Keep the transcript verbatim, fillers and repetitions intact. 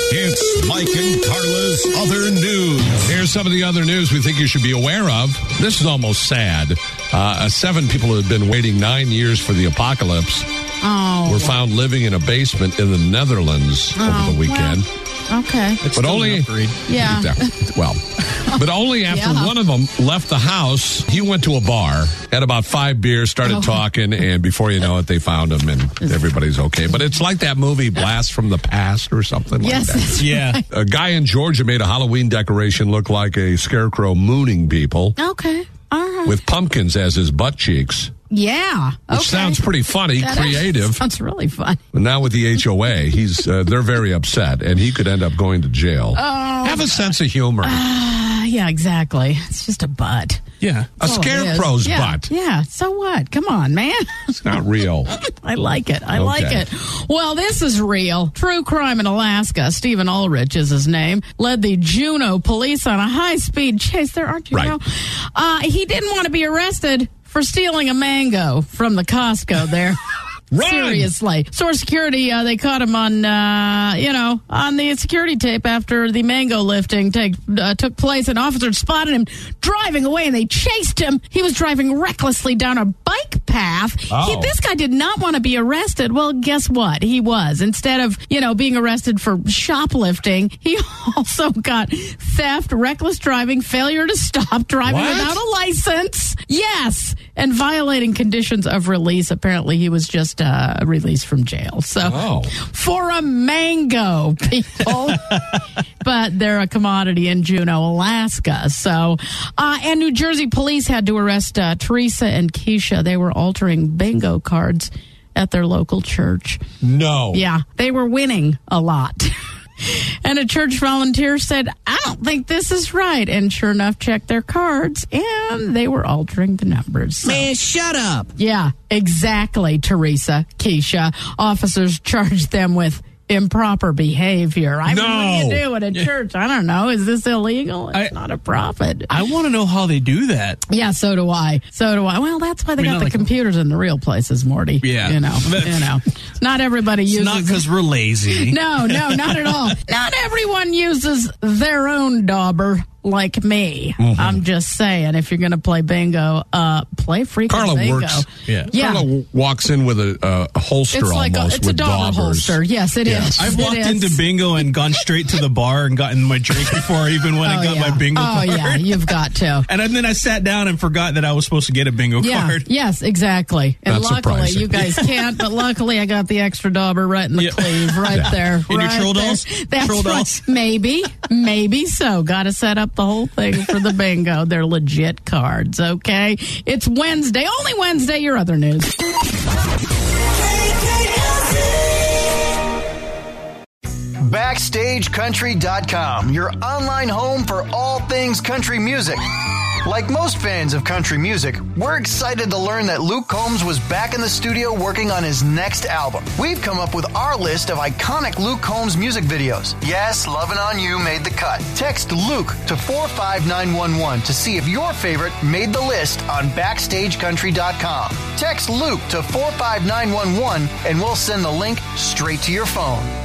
It's Mike and Carla's Other News. Here's some of the other news we think you should be aware of. This is almost sad. Uh, seven people who had been waiting nine years for the apocalypse oh. were found living in a basement in the Netherlands oh, over the weekend. Well. Okay. It's but only, yeah. well, but only after yeah. one of them left the house. He went to a bar, had about five beers, started oh. talking, and before you know it, they found him, and everybody's okay. But it's like that movie Blast from the Past or something yes, like that. That's yeah. Right. A guy in Georgia made a Halloween decoration look like a scarecrow mooning people. Okay. All right. With pumpkins as his butt cheeks. Yeah. Which okay. sounds pretty funny, that creative. Sounds really fun. But now with the H O A, he's uh, they're very upset, and he could end up going to jail. Oh. Have a sense of humor. Uh, yeah, exactly. It's just a butt. Yeah. A scarecrow's yeah. butt. Yeah. So what? Come on, man. It's not real. I like it. I okay. like it. Well, this is real. True crime in Alaska. Stephen Ulrich is his name. Led the Juneau police on a high-speed chase. There aren't you right. know? Uh, he didn't want to be arrested for stealing a mango from the Costco there. Run! Seriously. Source Security, uh, they caught him on, uh, you know, on the security tape after the mango lifting take, uh, took place, and officers spotted him driving away, and they chased him. He was driving recklessly down a bike path. Oh. He, this guy did not want to be arrested. Well, guess what? He was. Instead of, you know, being arrested for shoplifting, he also got theft, reckless driving, failure to stop, driving what? without a license. Yes. And violating conditions of release. Apparently, he was just uh, released from jail. So, oh. for a mango, people. But they're a commodity in Juneau, Alaska. So, uh, and New Jersey police had to arrest uh, Teresa and Keisha. They were altering bingo cards at their local church. No. Yeah, they were winning a lot. And a church volunteer said, I don't think this is right. And sure enough, checked their cards, and they were altering the numbers. So, man, shut up. Yeah, exactly, Teresa, Keisha. Officers charged them with improper behavior. I no. mean, what do you do at a church? I don't know. Is this illegal? It's I, not a profit. I want to know how they do that. Yeah, so do I. So do I. Well, that's why they I mean, got the like, computers in the real places, Morty. Yeah. You know, you know. Not everybody uses... It's not because we're lazy. No, no, not at all. Not everyone uses their own dauber like me. Mm-hmm. I'm just saying, if you're going to play bingo, uh, play freaking Carla bingo. works. Yeah. yeah. Carla w- walks in with a, uh, a holster it's like almost a, it's with a dauber daubers. holster. Yes, it yes. is. I've it walked is. into bingo and gone straight to the bar and gotten my drink before I even went and oh, got yeah. my bingo oh, card. Oh, yeah, you've got to. And then I sat down and forgot that I was supposed to get a bingo yeah. card. Yes, exactly. And That's luckily, surprising. you guys can't, but luckily I got the extra dauber right in the Yeah. cleave, right Yeah. there. In your right troll there. dolls? That's Troll right. dolls? Maybe, maybe so. Got to set up the whole thing for the bingo. They're legit cards, okay? It's Wednesday. Only Wednesday, your other news. Backstage Country dot com, your online home for all things country music. Like most fans of country music, we're excited to learn that Luke Combs was back in the studio working on his next album. We've come up with our list of iconic Luke Combs music videos. Yes, Lovin' On You made the cut. Text Luke to four five nine one one to see if your favorite made the list on Backstage Country dot com. Text Luke to four five nine one one and we'll send the link straight to your phone.